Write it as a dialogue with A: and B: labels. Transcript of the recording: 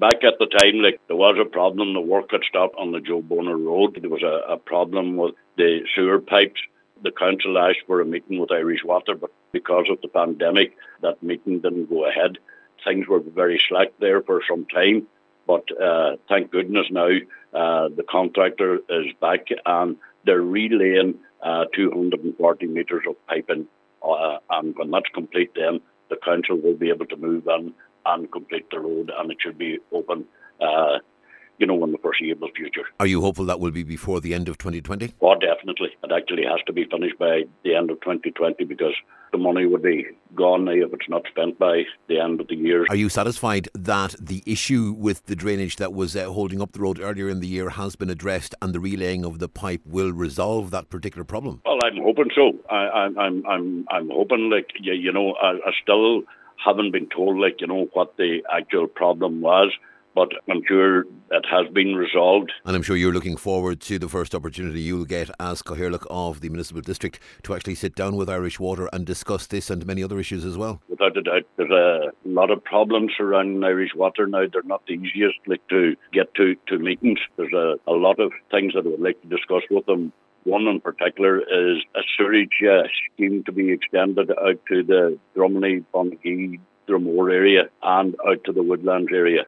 A: back at the time, there was a problem. The work had stopped on the Joe Bonner Road. There was a problem with the sewer pipes. The council asked for a meeting with Irish Water, but because of the pandemic, that meeting didn't go ahead. Things were very slack there for some time, but thank goodness now the contractor is back and they're relaying 240 metres of piping, and when that's complete, then the council will be able to move in and complete the road, and it should be open in the foreseeable future.
B: Are you hopeful that will be before the end of 2020?
A: Oh, definitely. It actually has to be finished by the end of 2020 because the money would be gone if it's not spent by the end of the year.
B: Are you satisfied that the issue with the drainage that was holding up the road earlier in the year has been addressed and the relaying of the pipe will resolve that particular problem?
A: Well, I'm hoping so. I'm hoping, I still haven't been told, what the actual problem was. But I'm sure it has been resolved.
B: And I'm sure you're looking forward to the first opportunity you'll get as Cathaoirleach of the Municipal District to actually sit down with Irish Water and discuss this and many other issues as well.
A: Without a doubt, there's a lot of problems surrounding Irish Water now. They're not the easiest to get to meetings. There's a lot of things that I would like to discuss with them. One in particular is a sewage scheme to be extended out to the Drumney, Bonnagee, Drumore area and out to the Woodlands area.